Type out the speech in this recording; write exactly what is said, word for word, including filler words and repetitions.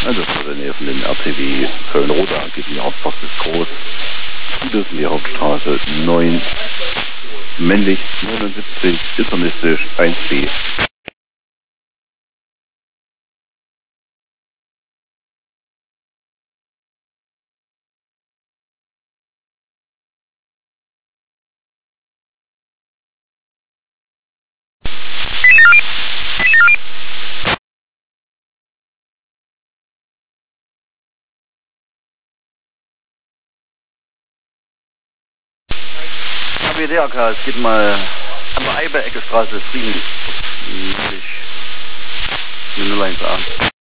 Also das ist in der Nähe von den R C W Köln-Roda, geht in die Hauptpraxis groß. Gutes in die Hauptstraße neun, männlich neunundsiebzig, islamistisch eins B. W D A K, es geht mal an der Eibe-Ecke Straße, Frieden, null eins A.